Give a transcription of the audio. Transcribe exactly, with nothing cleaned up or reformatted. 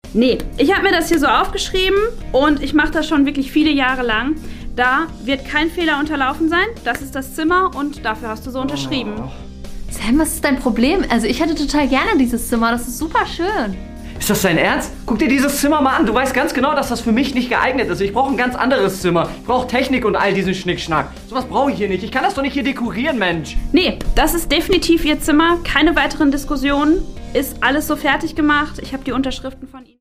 Nee, ich habe mir das hier so aufgeschrieben und ich mache das schon wirklich viele Jahre lang. Da wird kein Fehler unterlaufen sein. Das ist das Zimmer und dafür hast du so unterschrieben. Oh. Sam, was ist dein Problem? Also ich hätte total gerne dieses Zimmer, das ist super schön. Ist das dein Ernst? Guck dir dieses Zimmer mal an. Du weißt ganz genau, dass das für mich nicht geeignet ist. Ich brauche ein ganz anderes Zimmer. Ich brauche Technik und all diesen Schnickschnack. Sowas brauche ich hier nicht. Ich kann das doch nicht hier dekorieren, Mensch. Nee, das ist definitiv ihr Zimmer. Keine weiteren Diskussionen. Ist alles so fertig gemacht. Ich habe die Unterschriften von Ihnen.